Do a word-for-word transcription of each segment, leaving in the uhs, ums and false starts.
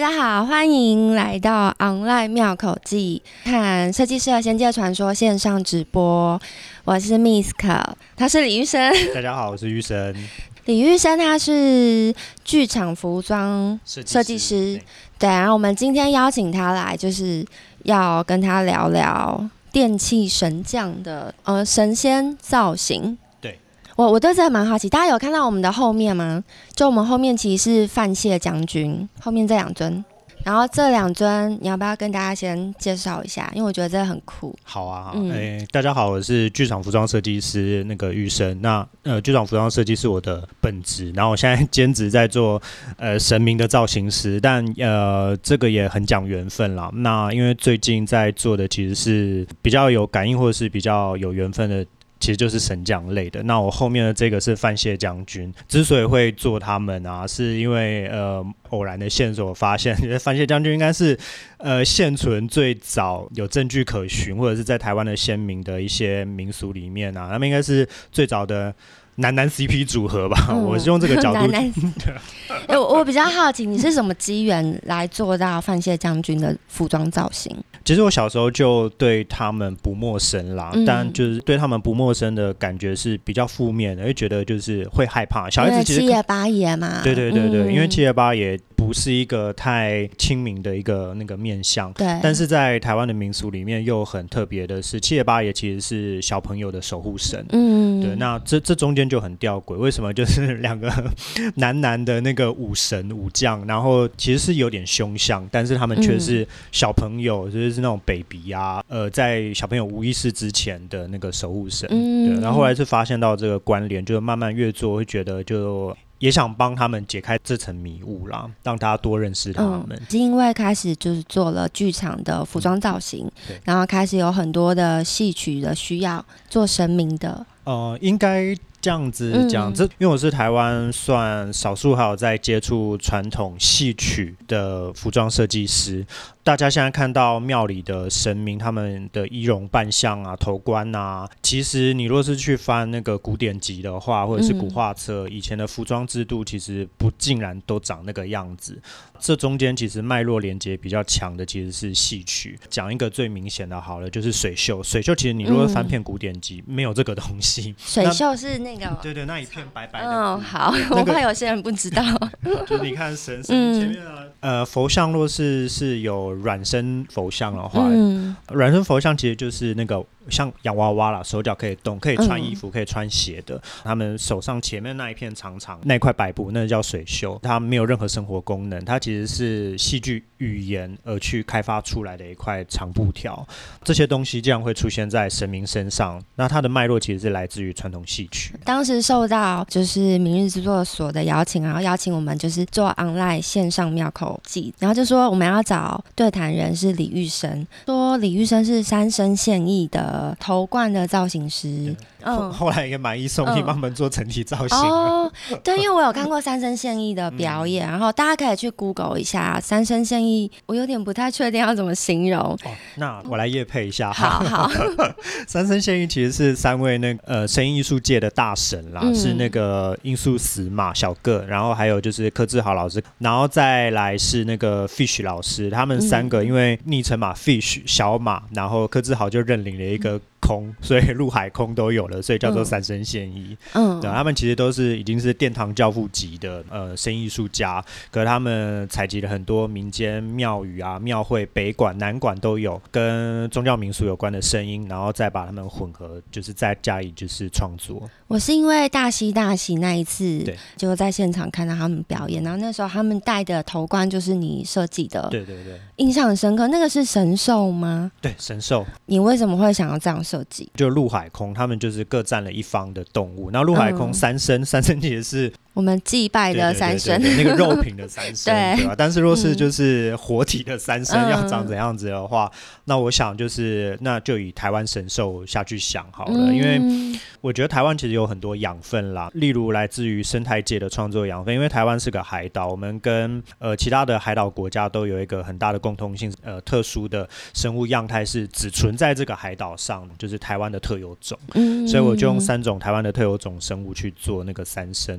家好，欢迎来到 Online 妙口技，看设计师的仙界传说线上直播。我是 Misk， 他是李玉生。 大家好，我是玉生。 李玉生他是剧场服装设计师，对。然后我们今天邀请他来，就是要跟他聊聊电器神将的呃神仙造型。我我对这个蛮好奇，大家有看到我们的后面吗？就我们后面其实是范谢将军，后面这两尊，然后这两尊你要不要跟大家先介绍一下？因为我觉得这个很酷。 好啊，嗯欸、大家好，我是剧场服装设计师那个玉生。那呃，剧场服装设计是我的本职，然后我现在兼职在做呃神明的造型师，但呃这个也很讲缘分啦。那因为最近在做的其实是比较有感应或者是比较有缘分的。其实就是神将类的。那我后面的这个是范谢将军，之所以会做他们啊，是因为呃偶然的线索发现，范谢将军应该是呃现存最早有证据可循，或者是在台湾的先民的一些民俗里面啊，他们应该是最早的男男 C P 组合吧，嗯、我是用这个角度。男男欸、我, 我比较好奇，你是什么机缘来做到范谢将军的服装造型？ 其实我小时候就对他们不陌生啦，嗯、但就是对他们不陌生的感觉是比较负面的，会觉得就是会害怕。小孩子其实七爷八爷嘛， 对对对对，嗯、因为七爷八爷不是一个太亲民的一个那个面向， 对。 但是在台湾的民俗里面又很特别的是，七爷八爷其实是小朋友的守护神，嗯，对。那这这中间就很吊诡，为什么就是两个男男的那个武神武将，然后其实是有点凶相，但是他们却是小朋友，嗯、就是那种 baby 啊，呃，在小朋友无意识之前的那个守护神，嗯，对。然后后来是发现到这个关联，就慢慢越做会觉得就。也想帮他们解开这层迷雾啦，让大家多认识他们。 嗯、是因为开始就是做了剧场的服装造型，嗯、然后开始有很多的戏曲的需要做神明的。 呃，应该这样子讲，这、嗯、因为我是台湾算少数还有在接触传统戏曲的服装设计师。大家现在看到庙里的神明，他们的仪容扮相啊、头冠啊，其实你若是去翻那个古典集的话，或者是古画册，嗯、以前的服装制度其实不尽然都长那个样子。这中间其实脉络连接比较强的其实是戏曲。讲一个最明显的好了，就是水袖。水袖其实你如果翻遍古典集，嗯、没有这个东西。 水袖是那个， 对对，那一片白白的。 嗯，好，那個、我怕有些人不知道。 就是你看神神前面啊，嗯、呃，佛像若是是有软身佛像的话，嗯、软身佛像其实就是那个像洋娃娃啦，手脚可以动，可以穿衣服，嗯、可以穿鞋的。他们手上前面那一片长长那块白布，那叫水袖，它没有任何生活功能，它其实是戏剧语言而去开发出来的一块长布条。这些东西这样会出现在神明身上，那它的脉络其实是来自于传统戏曲。 当时受到就是明日制作所的邀请，然后邀请我们就是做 online 线上庙口技，然后就说我们要找对谈人是李玉生，说李玉生是三生现役的头冠的造型师。 嗯，后来也买一送一，帮我们做整体造型了。 哦，对，因为我有看过三生现役的表演，嗯、然后大家可以去 Google 一下三生现役，我有点不太确定要怎么形容。哦， 那我来业配一下。 好好。 三生现役其实是三位那呃声音艺术界的大神啦，嗯、是那个罂粟死马小个，然后还有就是柯志豪老师，然后再来是那个 Fish 老师，他们三个因为昵称嘛 Fish 小马，然后柯志豪就认领了一个。空，所以陆海空都有了，所以叫做三生现役。嗯，对，他们其实都是已经是殿堂教父级的呃声音艺术家，可是他们采集了很多民间庙宇啊、庙会、北管、南管都有跟宗教民俗有关的声音，然后再把它们混合，就是再加以就是创作。 我是因为大喜大喜那一次，就在现场看到他们表演，然后那时候他们戴的头冠就是你设计的， 对对对， 印象很深刻。那个是神兽吗？ 对，神兽。 你为什么会想要这样设计？ 就陆海空，他们就是各占了一方的动物。然后陆海空三生，嗯、三生其实是我们祭拜的三生， 对对对对，那个肉品的三生，对, 对吧？但是若是就是活体的三生、嗯、要长怎样子的话，那我想就是那就以台湾神兽下去想好了，嗯、因为我觉得台湾其实有很多养分啦，例如来自于生态界的创作养分，因为台湾是个海岛，我们跟呃其他的海岛国家都有一个很大的共通性，呃，特殊的生物样态是只存在这个海岛上，就是台湾的特有种，嗯、所以我就用三种台湾的特有种生物去做那个三生，就是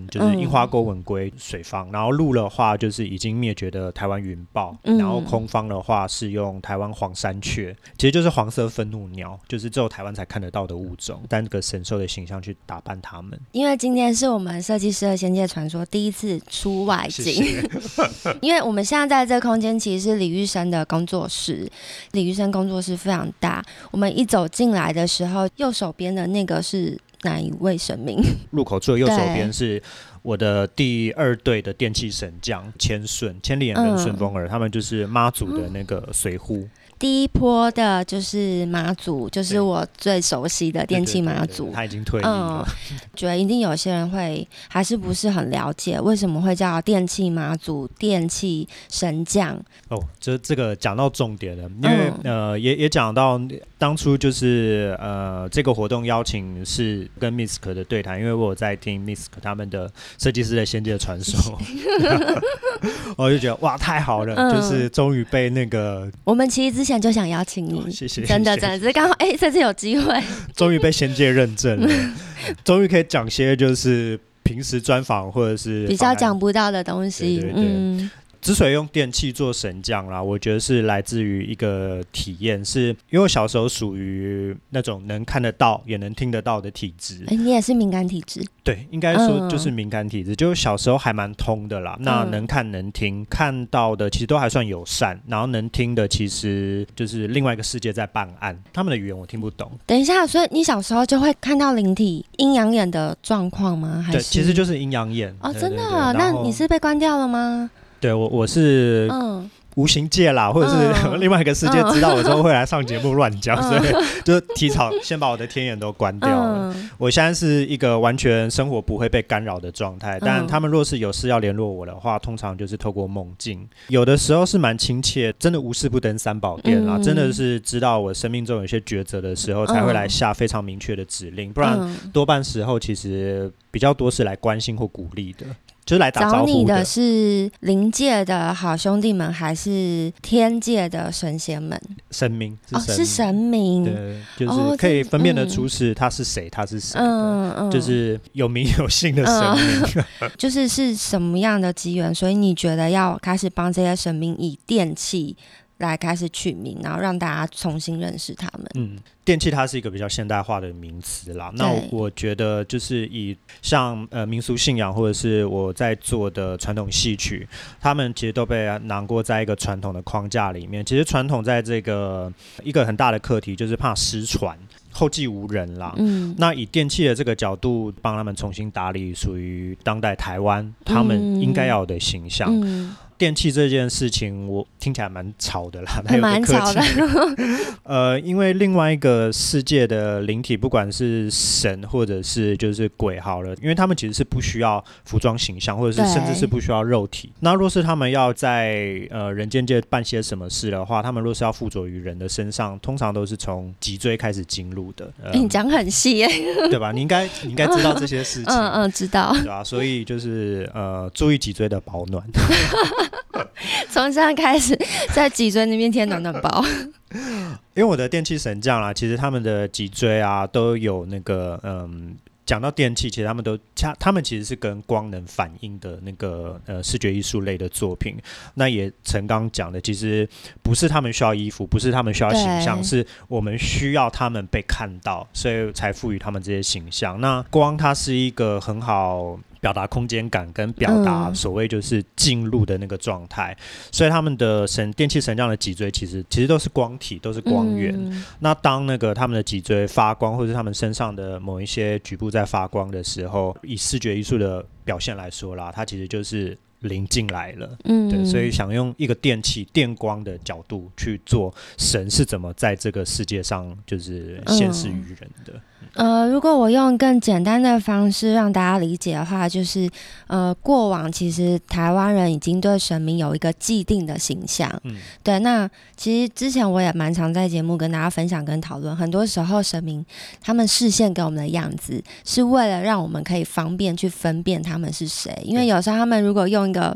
樱花钩吻龟水方，然后陆的话就是已经灭绝的台湾云豹、嗯、然后空方的话是用台湾黄山雀，其实就是黄色愤怒鸟，就是只有台湾才看得到的物种，但这个神兽的形象去打扮它们。 因为今天是我们设计师的仙界传说第一次出外景，谢谢因为我们现在在这个空间其实是李玉生的工作室，李玉生工作室非常大，我们一走进来的时候，右手边的那个是哪一位神明？ 入口处的右手边是我的第二队的电气神将千顺、千里眼跟顺风耳、嗯、他们就是妈祖的那个随护。 第一波的就是妈祖，就是我最熟悉的电气妈祖，对对对对， 他已经退役了、 嗯、觉得一定有些人会还是不是很了解为什么会叫电气妈祖、电气神将。 哦，这这个讲到重点了，因为、嗯、呃也也讲到当初就是呃这个活动邀请是跟 M I S C 的对谈，因为我有在听 M I S C 他们的设计师的仙界传说我就觉得哇太好了、嗯、就是终于被那个我们其实之前就想邀请你、哦、 谢谢， 真的真的只是刚好哎这次有机会终于被仙界认证了终于可以讲些就是平时专访或者是比较讲不到的东西。对对对、嗯， 之所以用电气做神将啦，我觉得是来自于一个体验，是因为我小时候属于那种能看得到也能听得到的体质。 欸、你也是敏感体质？ 对，应该说就是敏感体质、嗯、就小时候还蛮通的啦。那能看能听，看到的其实都还算友善，然后能听的其实就是另外一个世界在办案，他们的语言我听不懂。 等一下，所以你小时候就会看到灵体阴阳眼的状况吗？还是？ 对，其实就是阴阳眼。 哦，真的、啊？那你是被关掉了吗？ 对，我我是无形界啦，或者是、嗯、另外一个世界知道我之后会来上节目乱讲、嗯、所以就提早先把我的天眼都关掉了、嗯、我现在是一个完全生活不会被干扰的状态，但他们若是有事要联络我的话，通常就是透过梦境，有的时候是蛮亲切，真的无事不登三宝殿啦、嗯、真的是知道我生命中有些抉择的时候才会来下非常明确的指令，不然多半时候其实比较多是来关心或鼓励的，就是来打招呼的。 找你的是灵界的好兄弟们还是天界的神仙们？ 神明是神明、哦、 是神明， 对，就是可以分辨得出是他是谁、哦嗯、他是谁的、嗯嗯、就是有名有姓的神明、 嗯、就是是什么样的机缘，所以你觉得要开始帮这些神明以电气来开始取名，然后让大家重新认识他们。 嗯，电气它是一个比较现代化的名词啦。那 我, 我觉得就是以像呃民俗信仰或者是我在做的传统戏曲，他们其实都被囊括在一个传统的框架里面。其实传统在这个一个很大的课题就是怕失传。后继无人啦、嗯、那以电气的这个角度帮他们重新打理属于当代台湾他们应该要有的形象、嗯嗯，电气这件事情我听起来蛮吵的啦， 蛮吵的呃，因为另外一个世界的灵体不管是神或者是就是鬼好了，因为他们其实是不需要服装形象，或者是甚至是不需要肉体，那若是他们要在呃人间界办些什么事的话，他们若是要附着于人的身上，通常都是从脊椎开始经入的、呃、 你讲很细耶对吧，你应该你应该知道这些事情嗯嗯，知道， 对吧？所以就是呃注意脊椎的保暖从现在开始在脊椎那边贴暖暖包因为我的电气神将啦，其实他们的脊椎啊都有那个嗯，讲到电气，其实他们都他们其实是跟光能反应的那个呃视觉艺术类的作品。那也陈刚讲的，其实不是他们需要衣服，不是他们需要形象，是我们需要他们被看到，所以才赋予他们这些形象。那光它是一个很好表达空间感跟表达所谓就是进入的那个状态、嗯、所以他们的神电气神将的脊椎其实其实都是光体，都是光源、嗯、那当那个他们的脊椎发光，或者是他们身上的某一些局部在发光的时候，以视觉艺术的表现来说啦，它其实就是灵进来了、嗯、对，所以想用一个电气电光的角度去做神是怎么在这个世界上就是现世于人的、嗯呃，如果我用更简单的方式让大家理解的话，就是呃，过往其实台湾人已经对神明有一个既定的形象，嗯，对。那其实之前我也蛮常在节目跟大家分享跟讨论，很多时候神明他们示现给我们的样子，是为了让我们可以方便去分辨他们是谁，因为有时候他们如果用一个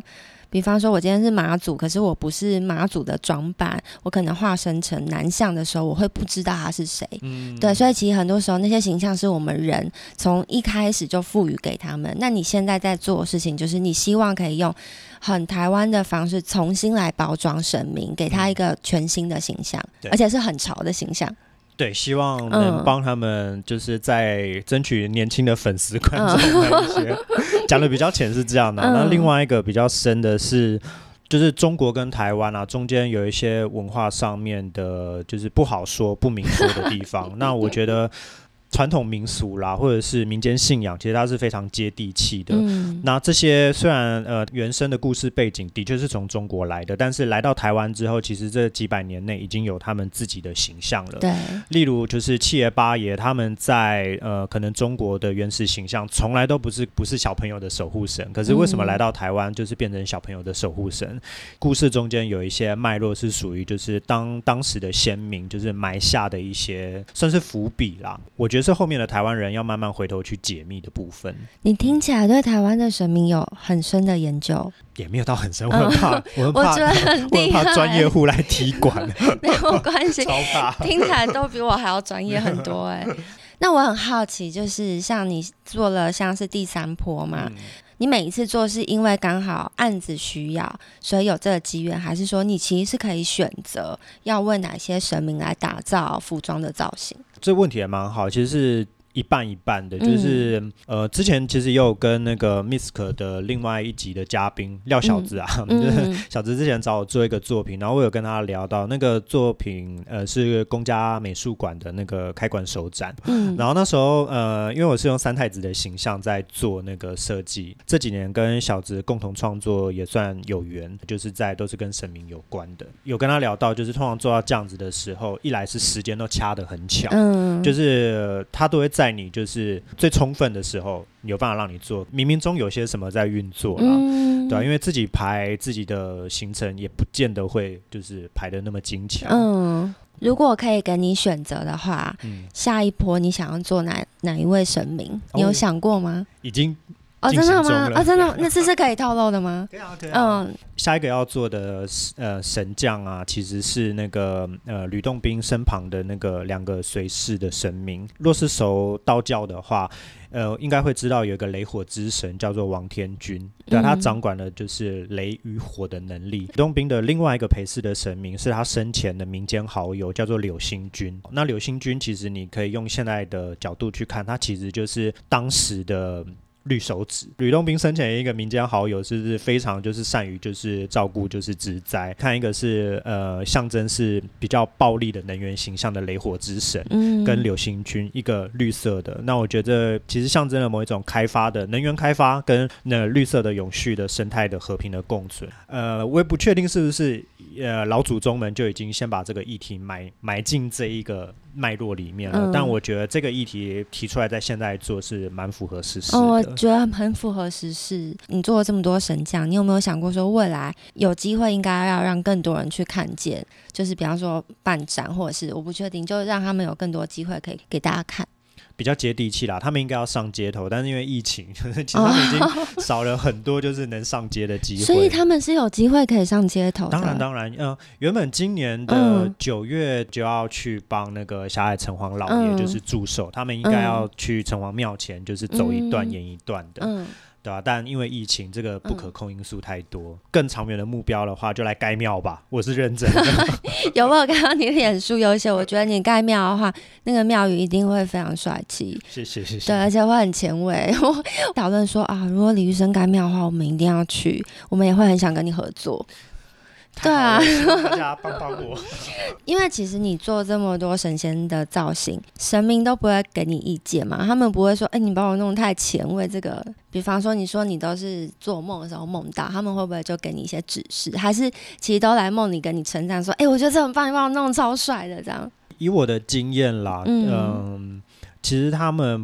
比方说我今天是妈祖，可是我不是妈祖的装扮，我可能化身成男相的时候，我会不知道他是谁、嗯、对，所以其实很多时候那些形象是我们人从一开始就赋予给他们。那你现在在做的事情就是你希望可以用很台湾的方式重新来包装神明，给他一个全新的形象、嗯、而且是很潮的形象。 对，希望能帮他们就是在争取年轻的粉丝观众那一些、嗯、讲的比较浅是这样的、啊嗯、那另外一个比较深的是就是中国跟台湾啊中间有一些文化上面的就是不好说不明说的地方那我觉得传统民俗啦或者是民间信仰其实它是非常接地气的、嗯、那这些虽然呃原生的故事背景的确是从中国来的，但是来到台湾之后其实这几百年内已经有他们自己的形象了。 对， 例如就是七爷八爷他们在呃可能中国的原始形象从来都不是不是小朋友的守护神，可是为什么来到台湾就是变成小朋友的守护神、嗯、故事中间有一些脉络是属于就是当当时的先民就是埋下的一些算是伏笔啦，我觉得是后面的台湾人要慢慢回头去解密的部分。 你听起来对台湾的神明有很深的研究？ 也没有到很深，我很怕，嗯、我很怕， 我觉得很厉害， 我很怕专业户来踢馆， 没有关系， 超怕， 听起来都比我还要专业很多哎、欸。那我很好奇，就是像你做了像是第三波嘛、嗯，你每一次做是因为刚好案子需要，所以有这个机缘，还是说你其实是可以选择要问哪些神明来打造服装的造型？ 这问题也蛮好，其实是一半一半的，就是、嗯、呃，之前其实也有跟那个 Misk 的另外一集的嘉宾廖小子啊，嗯就是小子之前找我做一个作品，然后我有跟他聊到那个作品，呃，是公家美术馆的那个开馆首展，嗯，然后那时候呃，因为我是用三太子的形象在做那个设计，这几年跟小子共同创作也算有缘，就是在都是跟神明有关的，有跟他聊到，就是通常做到这样子的时候，一来是时间都掐得很巧，嗯，就是他都会在你就是最充分的时候有办法让你做，冥冥中有些什么在运作啦、嗯、对、啊、因为自己排自己的行程也不见得会就是排得那么精巧。 嗯，如果可以给你选择的话、嗯、下一波你想要做 哪, 哪一位神明、哦、你有想过吗？ 已经哦，真的吗？哦，真的，那这是可以透露的吗？ 可以啊，可以啊。嗯，下一个要做的呃神将啊，其实是那个呃吕洞宾身旁的那个两个随侍的神明。若是熟道教的话，呃，应该会知道有一个雷火之神叫做王天君，对、啊，他掌管的就是雷与火的能力。吕洞宾的另外一个陪侍的神明是他生前的民间好友，叫做柳星君。那柳星君其实你可以用现在的角度去看，他其实就是当时的绿手指。吕洞宾生前有一个民间好友是非常就是善于就是照顾就是植栽，看一个是呃象征是比较暴力的能源形象的雷火之神、嗯、跟柳星君一个绿色的，那我觉得其实象征了某一种开发的能源开发跟那绿色的永续的生态的和平的共存。呃，我也不确定是不是呃老祖宗们就已经先把这个议题埋埋进这一个脉络里面了、嗯、但我觉得这个议题提出来在现在做是蛮符合时事的、 哦，觉得很符合时事。你做了这么多神将，你有没有想过说未来有机会应该要让更多人去看见，就是比方说办展，或者是我不确定，就让他们有更多机会可以给大家看， 比较接地气啦。他们应该要上街头，但是因为疫情其实他们已经少了很多就是能上街的机会、哦、 所以他们是有机会可以上街头的。 当然当然、呃、原本今年的九月就要去帮那个霞海城隍老爷就是祝寿、嗯、他们应该要去城隍庙前就是走一段演一段的、嗯嗯对啊，但因为疫情这个不可控因素太多、嗯、更长远的目标的话就来盖庙吧，我是认真的有没有看到你脸书有写，我觉得你盖庙的话那个庙宇一定会非常帅气。 谢谢谢谢。 对，而且会很前卫。我讨论说啊，如果李玉生盖庙的话我们一定要去，我们也会很想跟你合作。对啊， 大家帮帮我因为其实你做这么多神仙的造型，神明都不会给你意见嘛，他们不会说哎、欸，你把我弄太前卫。这个比方说你说你都是做梦的时候梦到，他们会不会就给你一些指示，还是其实都来梦里跟你称赞说哎、欸，我觉得这很棒，你把我弄超帅的这样。 以我的经验啦，嗯、呃，其实他们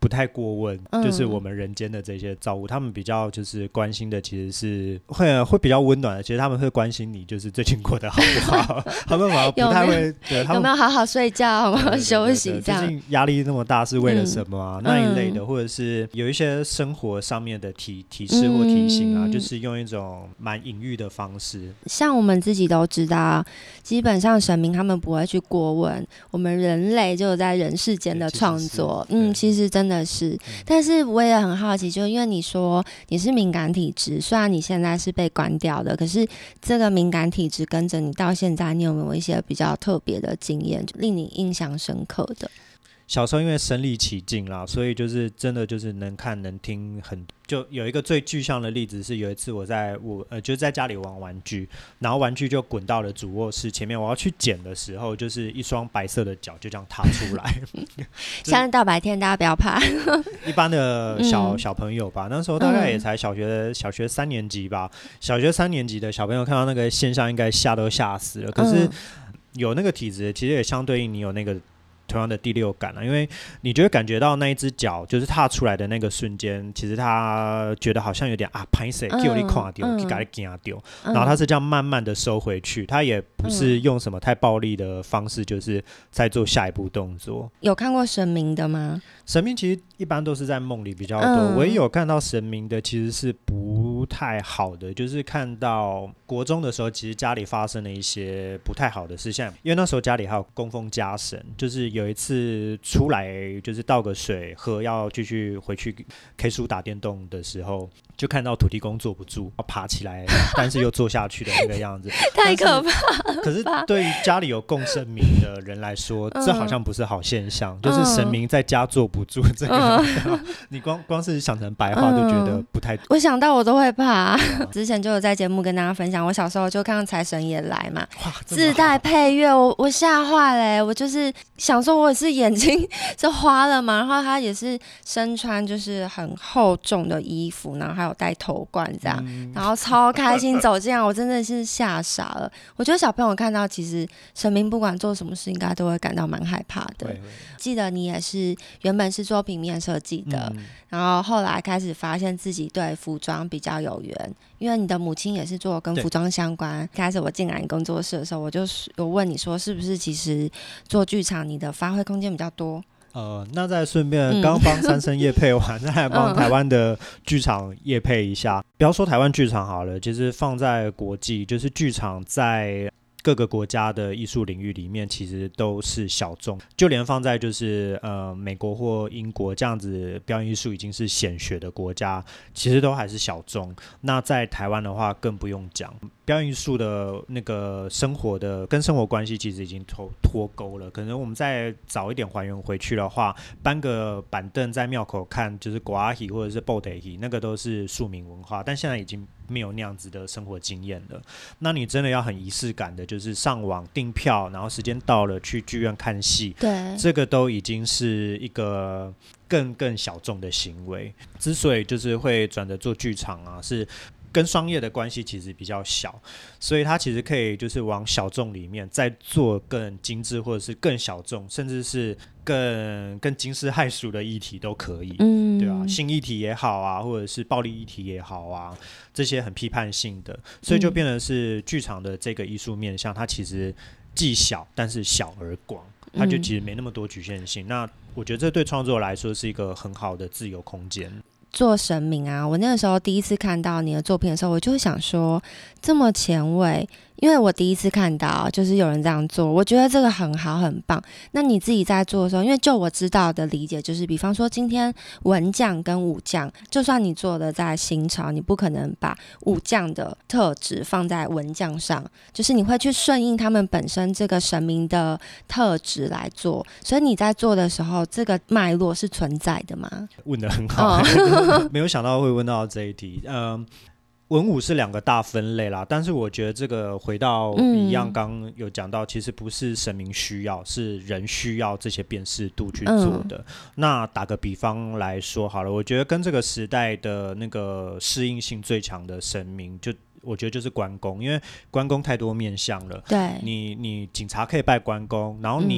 不太过问、 嗯、 就是我们人间的这些造物，他们比较就是关心的其实是会会比较温暖的，其实他们会关心你就是最近过得好不好他们反而不太会对他们有没有好好睡觉，有没有休息这样， 最近压力那么大是为了什么啊、嗯、那一类的，或者是有一些生活上面的提提示或提醒啊、嗯、就是用一种蛮隐喻的方式。 像我们自己都知道，基本上神明他们不会去过问我们人类就在人世间的创作，嗯，其实真的是、嗯、但是我也很好奇，就因为你说你是敏感体质，虽然你现在是被关掉的，可是这个敏感体质跟着你到现在，你有没有一些比较特别的经验令你印象深刻的？ 小时候因为身临其境啦，所以就是真的就是能看能听很，就有一个最具象的例子是有一次我在我呃就是在家里玩玩具，然后玩具就滚到了主卧室前面，我要去捡的时候，就是一双白色的脚就这样踏出来。 现在大白天大家不要怕。 一般的小、嗯、小朋友吧，那时候大概也才小学、嗯、小学三年级吧，小学三年级的小朋友看到那个现象应该吓都吓死了。可是有那个体质，其实也相对应你有那个同样的第六感、啊、因为你就会感觉到那一只脚就是踏出来的那个瞬间，其实他觉得好像有点啊拍谁给我看到给他惊掉，然后他是这样慢慢的收回去，他也不是用什么太暴力的方式，就是在做下一步动作。 有看过神明的吗？ 神明其实一般都是在梦里比较多，唯一、嗯、有看到神明的其实是不太好的，就是看到国中的时候，其实家里发生了一些不太好的事情，因为那时候家里还有供奉家神，就是有一次出来就是倒个水喝，要继续回去 K 书打电动的时候，就看到土地公坐不住，要爬起来，但是又坐下去的那个样子， 太可怕了。 可是对于家里有供神明的人来说，这好像不是好现象，嗯、就是神明在家坐不住这个，嗯、你光光是想成白话就觉得不太。 我想到我都会怕。之前就有在节目跟大家分享，我小时候就看到财神爷来嘛，自带配乐，我我吓坏了，我就是想说我也是眼睛就花了嘛，然后他也是身穿就是很厚重的衣服，然后还有戴头冠这样，嗯、然后超开心走进来，我真的是吓傻了。我觉得小朋友看到其实神明不管做什么事应该都会感到蛮害怕的。记得你也是原本是做平面设计的，嗯、然后后来开始发现自己对服装比较有缘，因为你的母亲也是做跟服装相关。开始我进来你工作室的时候，我就有问你说是不是其实做剧场你的发挥空间比较多。 呃，那再顺便刚帮三生业配完，再来帮台湾的剧场业配一下。不要说台湾剧场好了，其实放在国际，就是剧场在各个国家的艺术领域里面其实都是小众，就连放在就是呃美国或英国这样子表演艺术已经是显学的国家，其实都还是小众。那在台湾的话更不用讲，表演艺术的那个生活的跟生活关系其实已经脱脱钩了。可能我们再早一点还原回去的话，搬个板凳在庙口看就是国阿戏或者是布袋戏，那个都是庶民文化，但现在已经没有那样子的生活经验了。那你真的要很仪式感的，就是上网订票，然后时间到了去剧院看戏， 对， 这个都已经是一个更更小众的行为。之所以就是会转着做剧场啊，是跟商业的关系其实比较小，所以它其实可以就是往小众里面再做更精致，或者是更小众，甚至是更更惊世骇俗的议题都可以，嗯，对啊，性议题也好啊，或者是暴力议题也好啊，这些很批判性的，所以就变成是剧场的这个艺术面向，它其实既小但是小而广，它就其实没那么多局限性。嗯、那我觉得这对创作来说是一个很好的自由空间。 做神明啊，我那个时候第一次看到你的作品的时候，我就想说这么前卫，因为我第一次看到就是有人这样做，我觉得这个很好很棒。那你自己在做的时候，因为就我知道的理解就是比方说今天文将跟武将，就算你做的在新朝，你不可能把武将的特质放在文将上，就是你会去顺应他们本身这个神明的特质来做，所以你在做的时候这个脉络是存在的吗？ 问得很好、哦没有想到会问到这一题。嗯，文武是两个大分类啦，但是我觉得这个回到一样，刚刚有讲到，其实不是神明需要，是人需要这些辨识度去做的。嗯、那打个比方来说好了，我觉得跟这个时代的那个适应性最强的神明，就我觉得就是关公，因为关公太多面向了。 对， 你你警察可以拜关公，然后你。嗯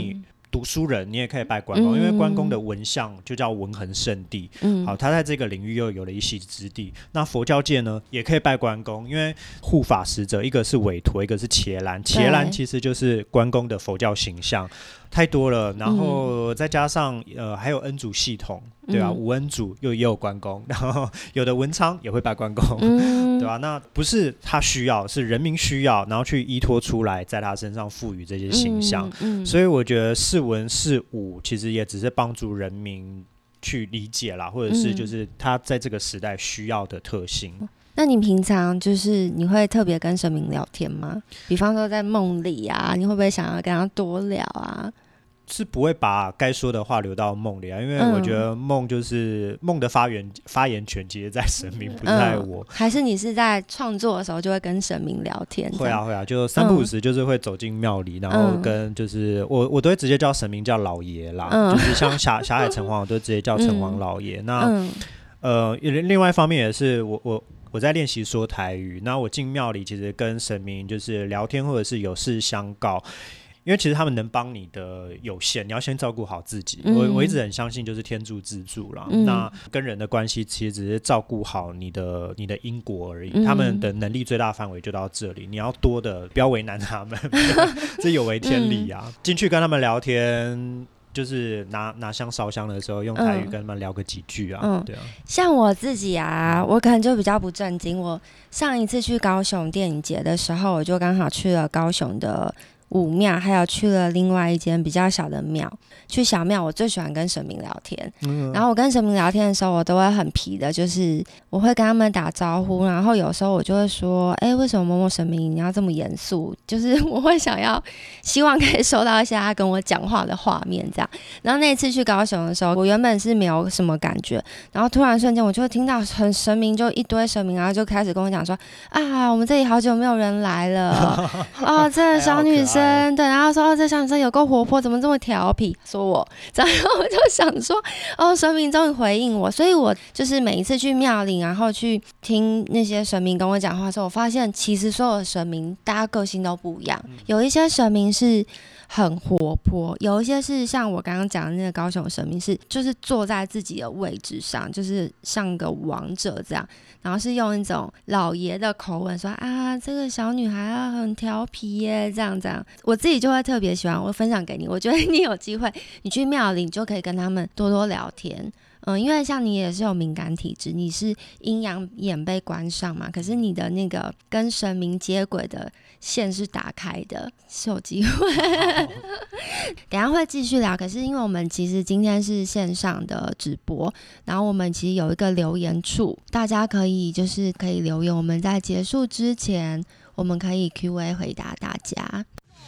读书人，你也可以拜关公、嗯、因为关公的文相就叫文衡圣地、嗯、好，他在这个领域又有了一席之地。那佛教界呢也可以拜关公，因为护法使者一个是韦陀，一个是伽蓝，伽蓝其实就是关公的佛教形象，太多了。然后再加上、呃、还有恩主系统，对吧、啊？五恩主又也有关公，然后有的文昌也会拜关公、嗯、对吧、啊？那不是他需要，是人民需要，然后去依托出来，在他身上赋予这些形象、嗯嗯、所以我觉得是文是武其实也只是帮助人民去理解啦，或者是就是他在这个时代需要的特性、嗯。 那你平常就是你会特别跟神明聊天吗？比方说在梦里啊，你会不会想要跟他多聊啊？ 是不会把该说的话留到梦里啊，因为我觉得梦就是梦、嗯、的发言发言权其实在神明，不在我、嗯。 还是你是在创作的时候就会跟神明聊天？ 会啊会啊，就三不五时就是会走进庙里、嗯，然后跟就是我我都会直接叫神明叫老爷啦，嗯、就是像霞霞海城隍，我都直接叫城隍老爷。嗯、那、嗯、呃，另外一方面也是我我。我在练习说台语，那我进庙里其实跟神明就是聊天，或者是有事相告，因为其实他们能帮你的有限，你要先照顾好自己、嗯、我, 我一直很相信就是天助自助啦、嗯、那跟人的关系其实只是照顾好你的你的因果而已、嗯、他们的能力最大范围就到这里，你要多的不要为难他们这有违天理啊、嗯、进去跟他们聊天，就是拿拿香烧香的时候用台语跟他们聊个几句啊、嗯、对啊。 像我自己啊，我可能就比较不正经，我上一次去高雄电影节的时候，我就刚好去了高雄的武庙，还有去了另外一间比较小的庙。去小庙我最喜欢跟神明聊天、嗯、然后我跟神明聊天的时候我都会很皮的，就是我会跟他们打招呼，然后有时候我就会说哎、欸，为什么某某神明你要这么严肃，就是我会想要希望可以收到一些他跟我讲话的画面这样。然后那一次去高雄的时候，我原本是没有什么感觉，然后突然瞬间我就会听到很神明，就一堆神明，然后就开始跟我讲说啊，我们这里好久没有人来了哦，这个小女生对，然后说哦，这小女生有够活泼，怎么这么调皮，说我，然后我就想说哦，神明终于回应我。所以我就是每一次去庙里，然后去听那些神明跟我讲话的时候，我发现其实所有的神明大家个性都不一样，有一些神明是很活泼，有一些是像我刚刚讲的那个高雄神明是就是坐在自己的位置上，就是像个王者这样，然后是用一种老爷的口吻说啊，这个小女孩啊很调皮耶，这样这样。我自己就会特别喜欢，我分享给你，我觉得你有机会你去庙里你就可以跟他们多多聊天。嗯，因为像你也是有敏感体质，你是阴阳眼被关上嘛，可是你的那个跟神明接轨的线是打开的，是有机会等一下会继续聊。可是因为我们其实今天是线上的直播，然后我们其实有一个留言处，大家可以就是可以留言，我们在结束之前我们可以 Q A 回答大家。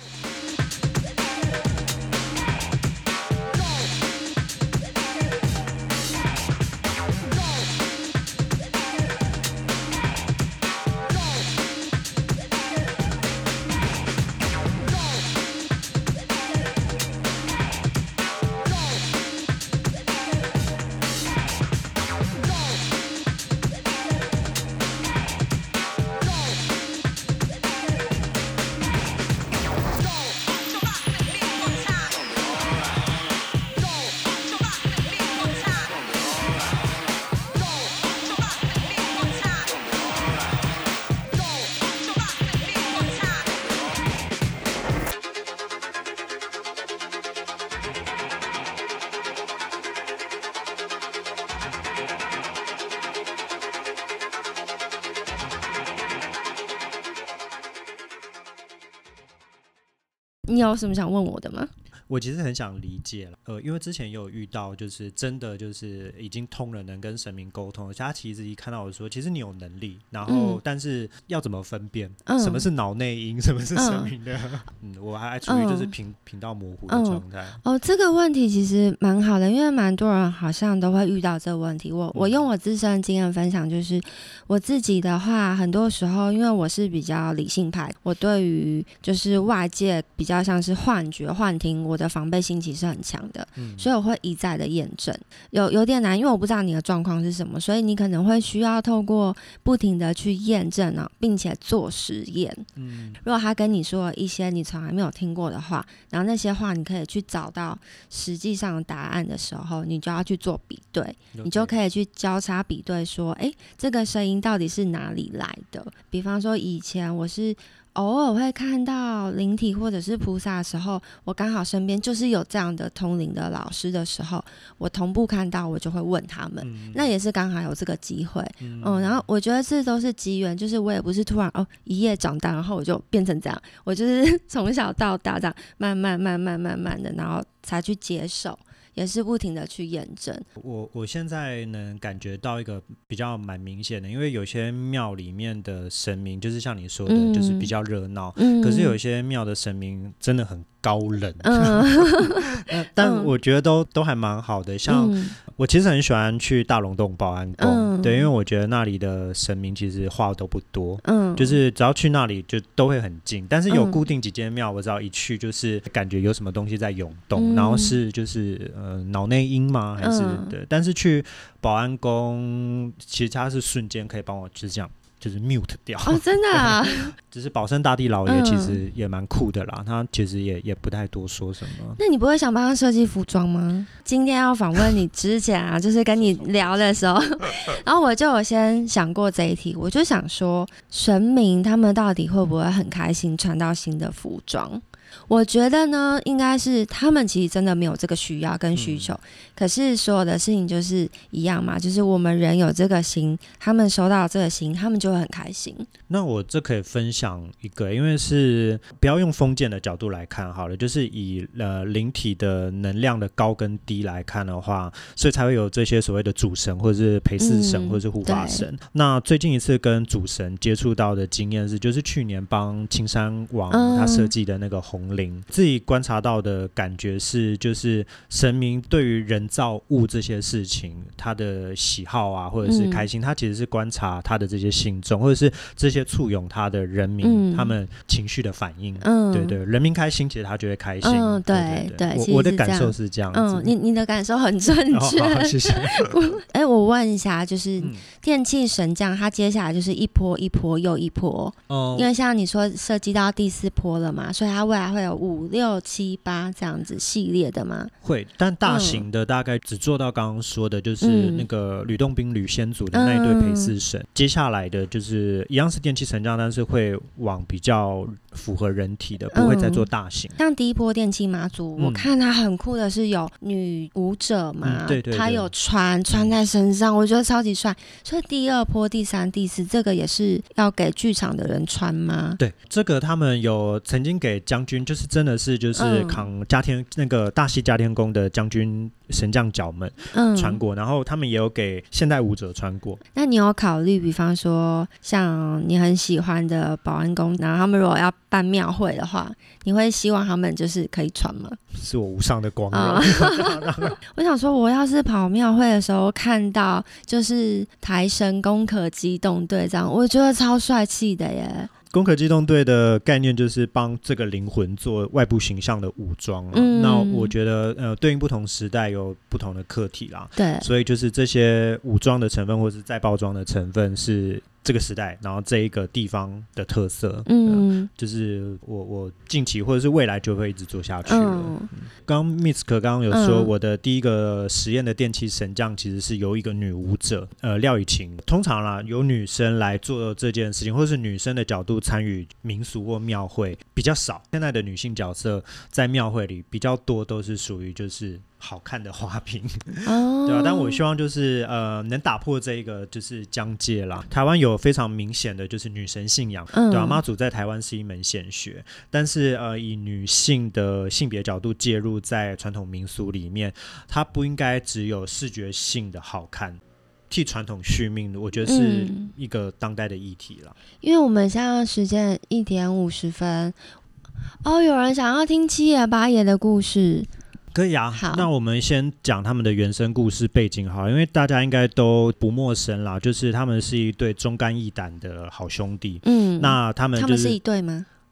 你有什么想问我的吗？ 我其实很想理解了，呃，因为之前也有遇到，就是真的就是已经通了，能跟神明沟通，而且他其实一看到我说，其实你有能力，然后、嗯、但是要怎么分辨、嗯、什么是脑内音，什么是神明的，嗯，嗯我还处于就是频频道模糊的状态、 嗯。哦，这个问题其实蛮好的，因为蛮多人好像都会遇到这个问题。我我用我自身的经验分享，就是我自己的话，很多时候因为我是比较理性派，我对于就是外界比较像是幻觉、幻听，我的防备心其实很强的、嗯、所以我会一再的验证，有有点难，因为我不知道你的状况是什么，所以你可能会需要透过不停的去验证、啊、并且做实验、嗯、如果他跟你说一些你从来没有听过的话，然后那些话你可以去找到实际上的答案的时候，你就要去做比对、okay. 你就可以去交叉比对说，哎，这个声音到底是哪里来的。比方说以前我是偶尔会看到灵体或者是菩萨的时候，我刚好身边就是有这样的通灵的老师的时候，我同步看到，我就会问他们、嗯、那也是刚好有这个机会、嗯嗯、然后我觉得这都是机缘，就是我也不是突然哦一夜长大然后我就变成这样，我就是从小到大这样慢慢慢慢慢慢的，然后才去接受，也是不停的去验证。 我我现在能感觉到一个比较蛮明显的，因为有些庙里面的神明就是像你说的、嗯、就是比较热闹、嗯、可是有一些庙的神明真的很高冷、嗯、但我觉得都都还蛮好的，像、嗯、我其实很喜欢去大龙洞保安宫、嗯、对，因为我觉得那里的神明其实话都不多、嗯、就是只要去那里就都会很近，但是有固定几间庙我只要一去就是感觉有什么东西在涌动、嗯、然后是就是呃脑内音吗还是、嗯、对，但是去保安宫其实他是瞬间可以帮我就是这样就是 mute 掉哦，真的啊只是保生大帝老爷其实也蛮酷的啦、嗯、他其实也也不太多说什么。 那你不会想帮他设计服装吗？今天要访问你之前啊就是跟你聊的时候然后我就有先想过这一题，我就想说神明他们到底会不会很开心穿到新的服装。我觉得呢应该是他们其实真的没有这个需要跟需求、嗯、可是所有的事情就是一样嘛，就是我们人有这个心，他们收到这个心他们就会很开心。 那我这可以分享一个，因为是不要用封建的角度来看好了，就是以呃灵体的能量的高跟低来看的话，所以才会有这些所谓的主神或者是陪祀神、嗯、或者是护法神。那最近一次跟主神接触到的经验是就是去年帮青山王他设计的那个红灵，自己观察到的感觉是就是神明对于人造物这些事情他的喜好啊或者是开心、嗯、他其实是观察他的这些信众或者是这些簇拥他的人民、嗯、他们情绪的反应、嗯、对对，人民开心其实他就会开心、 嗯、对 对, 对我, 我的感受是这样子、 嗯、你, 你的感受很正确、 哦、好谢谢哎，我问一下就是电气神将他接下来就是一波一波又一波、嗯、因为像你说设计到第四波了嘛，所以他未来会有五六七八这样子系列的吗？ 会，但大型的大概只做到刚刚说的就是那个吕洞宾吕仙祖的那一对陪祀神、嗯、接下来的就是一样是电气神将，但是会往比较符合人体的，不会再做大型、 嗯、像第一波电气妈祖、嗯、我看他很酷的是有女舞者嘛、嗯、对对对，他有穿穿在身上、嗯、我觉得超级帅，所以第二波第三第四这个也是要给剧场的人穿吗？ 对，这个他们有曾经给将军，就是真的是就是扛家天、嗯、那个大溪家天宫的将军神将角们穿过、嗯、然后他们也有给现代舞者穿过。 那你有考虑比方说像你很喜欢的保安宫，然后他们如果要办庙会的话，你会希望他们就是可以穿吗？ 是我无上的光荣、 哦、我想说我要是跑庙会的时候看到就是台神攻壳机动队这样，我觉得超帅气的耶。 攻壳机动队的概念就是帮这个灵魂做外部形象的武装、啊嗯、那我觉得呃对应不同时代有不同的课题啦， 对， 所以就是这些武装的成分或是再包装的成分是这个时代然后这一个地方的特色，嗯、呃，就是我我近期或者是未来就会一直做下去了。嗯，刚刚 Misk 刚刚有说、嗯、我的第一个实验的电气神将其实是由一个女舞者呃廖以晴，通常啦由女生来做这件事情，或是女生的角度参与民俗或庙会比较少，现在的女性角色在庙会里比较多都是属于就是好看的花瓶、哦、对吧、啊？但我希望就是呃能打破这一个就是疆界啦。台湾有非常明显的就是女神信仰，嗯、对吧、啊？妈祖在台湾是一门显学，但是呃以女性的性别角度介入在传统民俗里面，它不应该只有视觉性的好看。替传统续命的，我觉得是一个当代的议题啦、嗯、 因为我们现在时间一点五十分哦，有人想要听七爷八爷的故事， 可以啊。那我们先讲他们的原生故事背景好了，因为大家应该都不陌生啦，就是他们是一对忠肝义胆的好兄弟。嗯，那他们、就是、 他们是一对吗？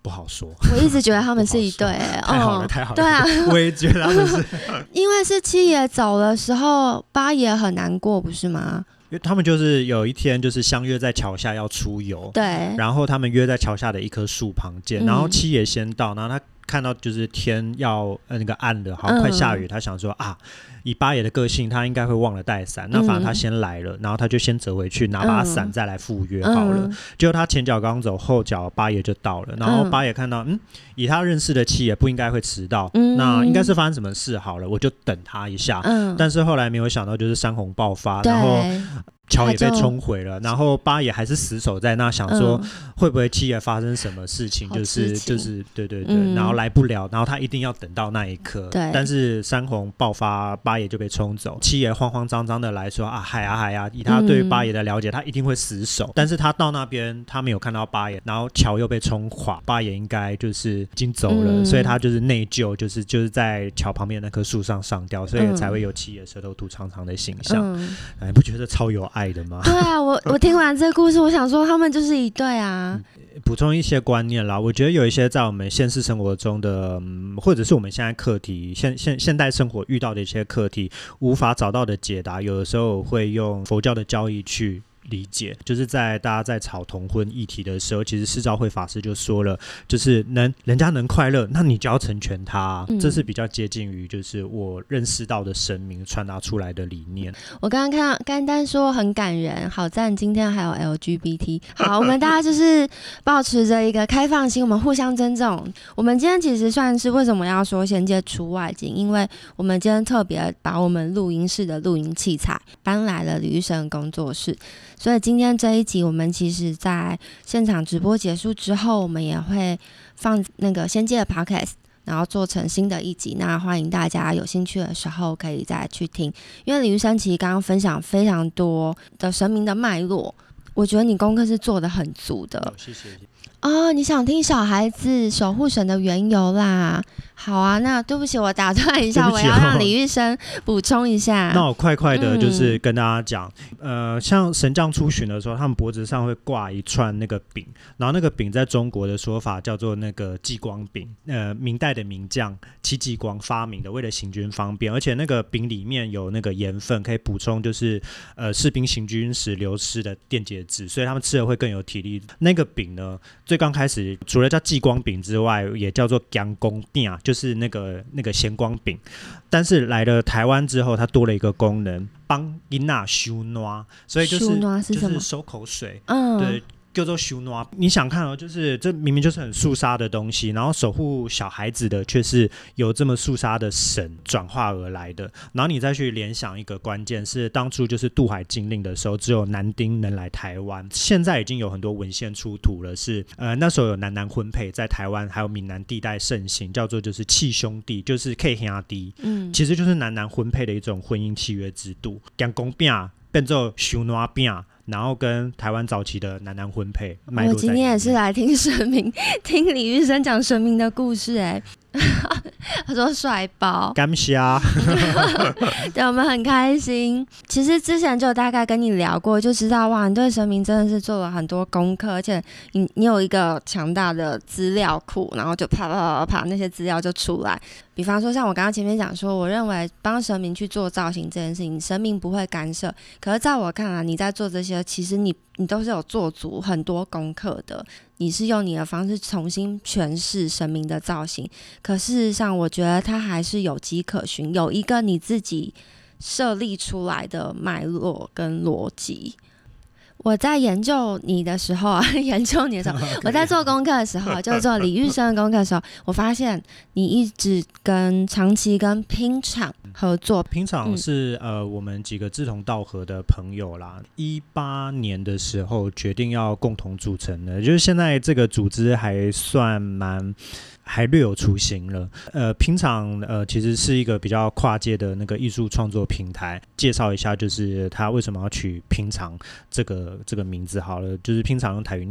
不好说。 我一直觉得他们是一对、欸， 太好了，太好了。 对啊， 我也觉得他们是， 因为是七爷走的时候，八爷很难过，不是吗？ 因为他们就是有一天就是相约在桥下要出游， 对， 然后他们约在桥下的一棵树旁见，然后七爷先到，然后他看到就是天要、呃、那个暗了，好像快下雨、嗯、他想说啊，以八爷的个性他应该会忘了带伞、嗯、那反正他先来了，然后他就先折回去拿把伞再来赴约好了、嗯、结果他前脚刚走，后脚八爷就到了，然后八爷看到嗯，以他认识的七爷不应该会迟到、嗯、那应该是发生什么事好了，我就等他一下、嗯、但是后来没有想到就是山洪爆发，然后桥也被冲毁了，然后八爷还是死守在那，想说会不会七爷发生什么事情，嗯、就是就是对对对、嗯，然后来不了，然后他一定要等到那一刻。对，但是山洪爆发，八爷就被冲走，七爷慌慌张张的来说啊，海啊海啊，以他对八爷的了解，他一定会死守。但是他到那边，他没有看到八爷，然后桥又被冲垮，八爷应该就是已经走了，嗯、所以他就是内疚，就是就是在桥旁边那棵树上上吊，所以才会有七爷舌头吐长长的形象。嗯，哎，不觉得超有爱的吗？ 对啊，我我听完这个故事，我想说他们就是一对啊。 补充一些观念啦，我觉得有一些在我们现实生活中的，嗯、或者是我们现在课题现现现代生活遇到的一些课题，无法找到的解答，有的时候会用佛教的教义去理解，就是在大家在吵同婚议题的时候，其实释照会法师就说了，就是能人家能快乐，那你就要成全他、嗯、这是比较接近于就是我认识到的神明传达出来的理念。 我刚刚看到甘丹说很感人，好赞，今天还有 L G B T。 好，我们大家就是抱持着一个开放心，我们互相尊重。我们今天其实算是为什么要说仙界出外景，因为我们今天特别把我们录音室的录音器材搬来了李玉生工作室，所以今天这一集我们其实在现场直播结束之后，我们也会放那个仙界的 podcast， 然后做成新的一集，那欢迎大家有兴趣的时候可以再去听。因为李玉生其实刚刚分享非常多的神明的脉络，我觉得你功课是做得很足的。 谢谢。 哦，你想听小孩子守护神的缘由啦？好啊，那对不起，我打断一下，我要让李玉生补充一下。 那我快快的就是跟大家讲、嗯，呃，像神将出巡的时候，他们脖子上会挂一串那个柄，然后那个柄在中国的说法叫做那个激光柄，呃，明代的名将戚继光发明的，为了行军方便，而且那个柄里面有那个盐分，可以补充就是呃士兵行军时流失的电解质，所以他们吃了会更有体力。那个柄呢，最刚开始除了叫激光柄之外，也叫做姜公柄，就是那个那个咸光柄。但是来了台湾之后，它多了一个功能，帮囡仔收暖，所以就是是就是收口水，嗯，对。叫做修诺，你想看哦，就是这明明就是很肃杀的东西，然后守护小孩子的却是由这么肃杀的神转化而来的。然后你再去联想一个关键是，当初就是渡海禁令的时候，只有男丁能来台湾。现在已经有很多文献出土了，是呃那时候有男男婚配在台湾还有闽南地带盛行，叫做就是契兄弟，就是 K 兄弟，嗯，其实就是男男婚配的一种婚姻契约制度。姜公饼变做修诺饼。然后跟台湾早期的男男婚配脉络在里面。我今天也是来听神明，听李玉生讲神明的故事哎。他说帅爆， 感谢啊！ 对，我们很开心。其实之前就大概跟你聊过，就知道哇，你对神明真的是做了很多功课，而且你你有一个强大的资料库，然后就啪啪啪啪那些资料就出来。比方说，像我刚刚前面讲说，我认为帮神明去做造型这件事情，神明不会干涉。可是在我看来，你在做这些，其实你你都是有做足很多功课的。你是用你的方式重新诠释神明的造型，可事实上我觉得它还是有迹可循，有一个你自己设立出来的脉络跟逻辑。我在研究你的时候啊，研究你的时候，我在做功课的时候，就是做李玉生的功课的时候，我发现你一直跟长期跟拼场合作。 拼场是、嗯、呃我们几个志同道合的朋友啦，一八年的时候决定要共同组成的，就是现在这个组织还算蛮。还略有雏形了。呃，拼场呃其实是一个比较跨界的那个艺术创作平台。介绍一下，就是它为什么要取拼场这个这个名字好了，就是拼场用台语念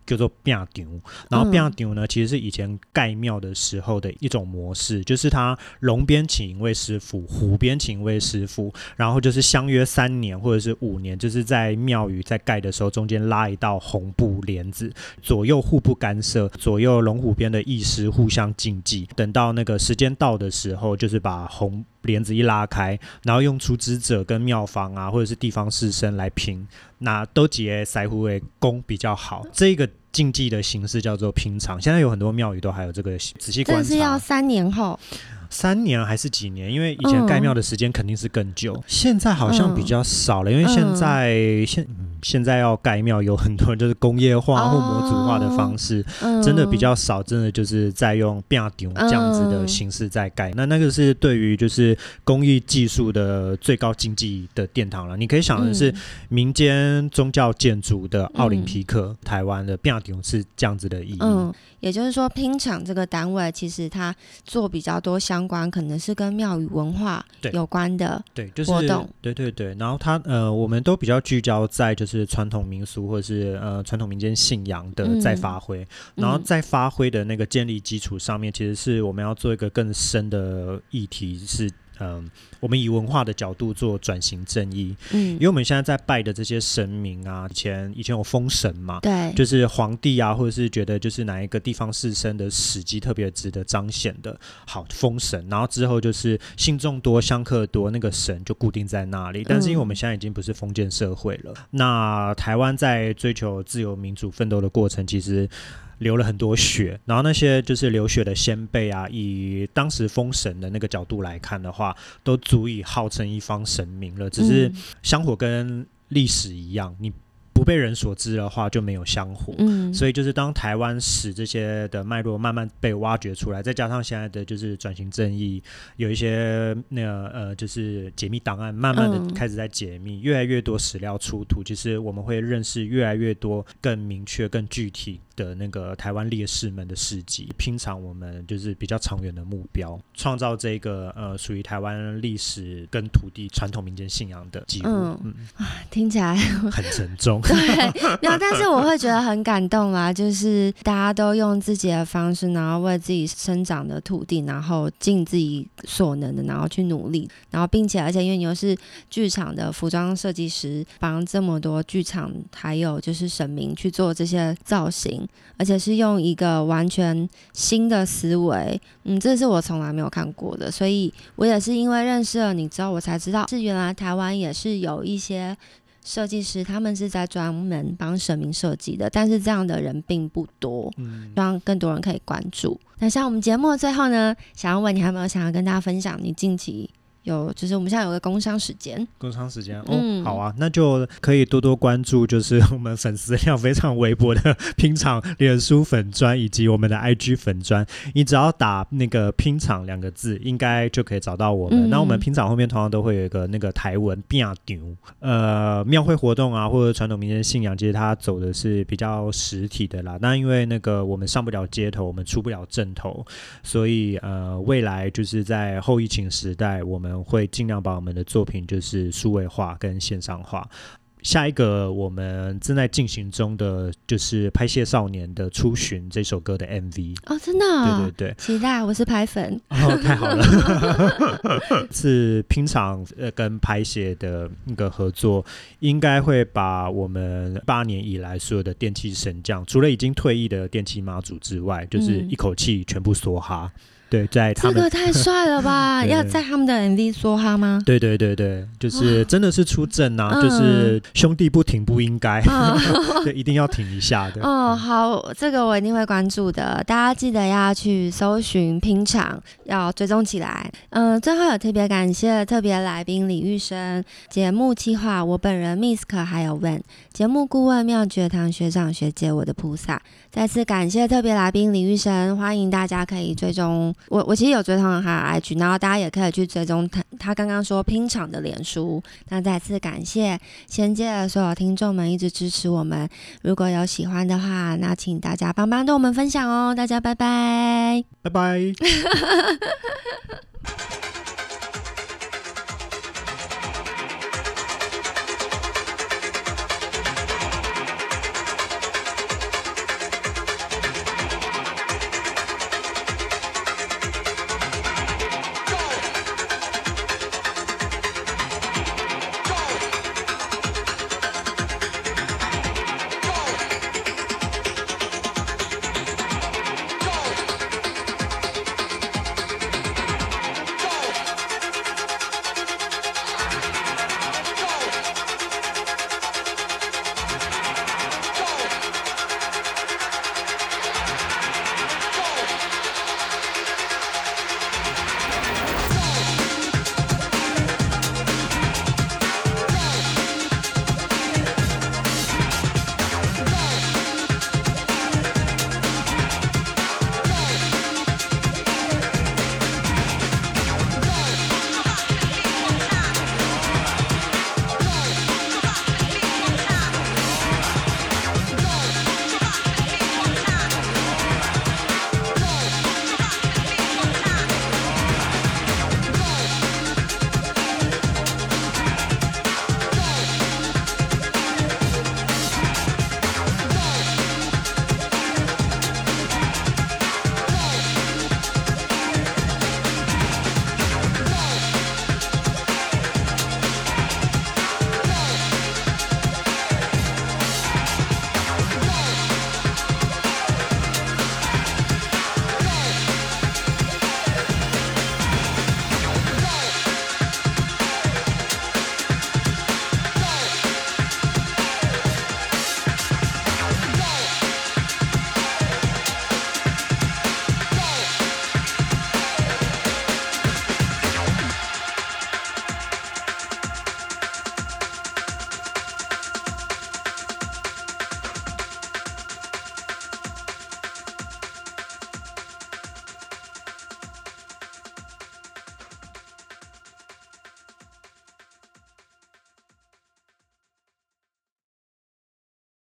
叫做饼场，然后饼场呢，其实是以前盖庙的时候的一种模式，就是他龙边请一位师傅，虎边请一位师傅，然后就是相约三年或者是五年，就是在庙宇在盖的时候中间拉一道红布帘子，左右互不干涉，左右龙虎边的义师互相竞技，等到那个时间到的时候，就是把红帘子一拉开，然后用出资者跟庙方啊，或者是地方士绅来评，那都几塞乎的功比较好。这个竞技的形式叫做拼场，现在有很多庙宇都还有这个，仔细观察。 这是要三年后。 三年还是几年？因为以前盖庙的时间肯定是更久，嗯、现在好像比较少了，因为现在、嗯、现、嗯、现在要盖庙有很多就是工业化或模组化的方式，哦、真的比较少，真的就是在用饼场这样子的形式在盖。嗯、那那个是对于就是工艺技术的最高境界的殿堂了。你可以想的是民间宗教建筑的奥林匹克，嗯、台湾的饼场是这样子的意义。 嗯，也就是说，拼场这个单位其实它做比较多相关，可能是跟庙宇文化有关的活动。 对对对，然后它呃，我们都比较聚焦在就是传统民俗或者是呃传统民间信仰的再发挥，嗯、然后再发挥的那个建立基础上面，其实是我们要做一个更深的议题是。嗯，我们以文化的角度做转型正义，嗯，因为我们现在在拜的这些神明啊，以前以前有封神嘛， 对， 就是皇帝啊，或者是觉得就是哪一个地方士绅的史迹特别值得彰显的，好封神，然后之后就是信众多、香客多，那个神就固定在那里。但是因为我们现在已经不是封建社会了，嗯、那台湾在追求自由民主奋斗的过程，其实。流了很多血，然后那些就是流血的先辈啊，以当时封神的那个角度来看的话，都足以号称一方神明了。只是香火跟历史一样，你不被人所知的话就没有香火，嗯，所以就是当台湾史这些的脉络慢慢被挖掘出来，再加上现在的就是转型正义，有一些那个呃就是解密档案慢慢的开始在解密，嗯、越来越多史料出土，其实我们会认识越来越多更明确、更具体的那个台湾烈士们的事迹，拼场我们就是比较长远的目标，创造这个呃属于台湾历史跟土地传统民间信仰的记录。嗯嗯， 听起来很沉重。 对，没有，但是我会觉得很感动啦，就是大家都用自己的方式，然后为自己生长的土地，然后尽自己所能的，然后去努力，然后并且而且因为你又是剧场的服装设计师，帮这么多剧场还有就是神明去做这些造型，而且是用一个完全新的思维，嗯，这是我从来没有看过的，所以我也是因为认识了你之后，我才知道是原来台湾也是有一些设计师，他们是在专门帮神明设计的，但是这样的人并不多，嗯，让更多人可以关注。那像我们节目的最后呢，想要问你，还有没有想要跟大家分享你近期有，就是我们现在有个工商时间， 工商时间哦、嗯，好啊，那就可以多多关注，就是我们粉丝量非常微薄的拼场脸书粉专以及我们的 I G 粉专，你只要打那个拼场两个字，应该就可以找到我们。嗯、那我们拼场后面通常都会有一个那个台文饼场，呃，庙会活动啊，或者传统民间信仰，其实它走的是比较实体的啦。那因为那个我们上不了街头，我们出不了阵头，所以呃，未来就是在后疫情时代，我们会尽量把我们的作品就是数位化跟线上化。下一个我们正在进行中的就是拍谢少年的初巡这首歌的 M V 哦，真的、哦、 对对对， 期待，我是拍粉哦，太好了是拼场、呃、跟拍谢的那个合作，应该会把我们八年以来所有的电气神将，除了已经退役的电气妈祖之外，就是一口气全部梭哈。对，在他们这个太帅了吧要在他们的 M V 梭哈吗？ 对对对对，就是真的是出阵啊、嗯、就是兄弟不挺不应该、嗯、对，一定要挺一下的。 哦，好，这个我一定会关注的，大家记得要去搜寻拼场，要追踪起来。嗯，最后有特别感谢特别来宾李玉生，节目企划我本人 Misk 还有 Wen， 节目顾问妙觉堂学长学姐我的菩萨。再次感谢特别来宾李玉生，欢迎大家可以追踪我，我其实有追踪他的 I G， 然后大家也可以去追踪他他刚刚说拼场的脸书。那再次感谢先界的所有听众们一直支持我们，如果有喜欢的话，那请大家帮忙对我们分享哦，大家拜拜， 拜拜。